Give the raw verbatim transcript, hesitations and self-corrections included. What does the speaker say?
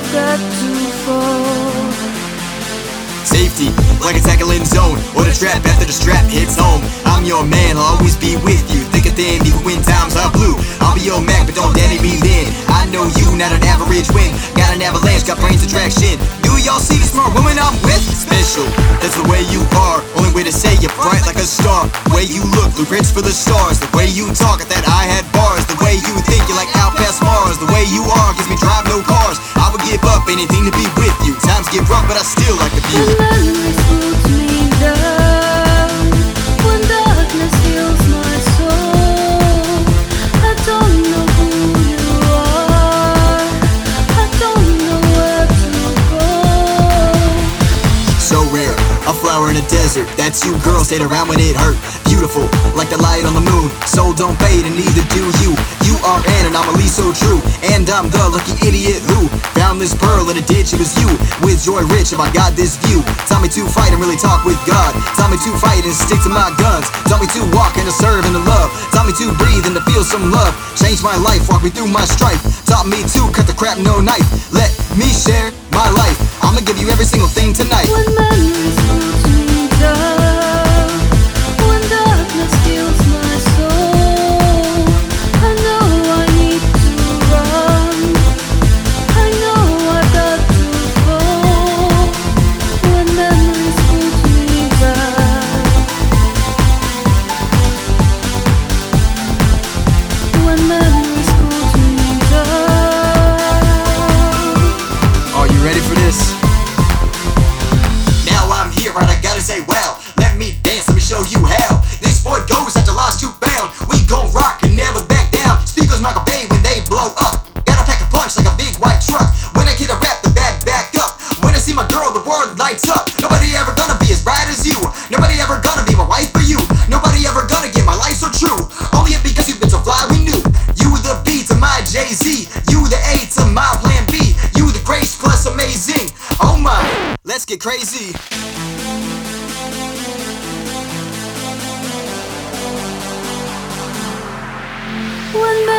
I've got to fall. Safety, like a tackling zone, or the trap after the strap hits home. I'm your man, I'll always be with you, thick and thin, even when times are blue. I'll be your Mac, but don't daddy me then. I know you, not an average win. Got an avalanche, got brains attraction. Do y'all see the smart woman I'm with? Special, that's the way you are. Only way to say you're bright like a star. The way you look, blueprints for the stars. The way you talk, I thought I had bars. The way you think, you're like out past Mars. The way you are, gives me drive, no cars. I would give up anything to be with you. Times get rough, but I still like the view. When memories put me down, when darkness fills my soul, I don't know who you are, I don't know where to go. So rare, a flower in a desert. That's you, girl, stayed around when it hurt. Beautiful, like the light on the moon. Soul don't fade and neither do you. You are an anomaly so true, and I'm the lucky idiot who found this pearl in a ditch. It was you, with joy rich, if I got this view. Taught me to fight and really talk with God. Taught me to fight and stick to my guns. Taught me to walk and to serve and to love. Taught me to breathe and to feel some love. Changed my life, walked me through my strife. Taught me to cut the crap, no knife. Let me share my life, I'ma give you every single thing tonight. When memories put me down, when darkness fills my soul, I know I need to run, I know I've got to fall. When memories put me down, when memories put me down. Are you ready for this? Now I'm here and I gotta say, well, let me dance, let me show you how this sport goes after lost you found. We gon' rock and never back down. Speakers Michael Bay when they blow up. Gotta pack a punch like a big white truck. When I get a rap, the back back up. When I see my girl, the world lights up. Nobody ever gonna be as bright as you. Nobody ever gonna be my wife for you. Nobody ever gonna get my life so true. Only it because you've been so fly, we knew. You the B to my Jay-Z. You the A to my plan B. You the grace plus amazing. Oh my, let's get crazy. When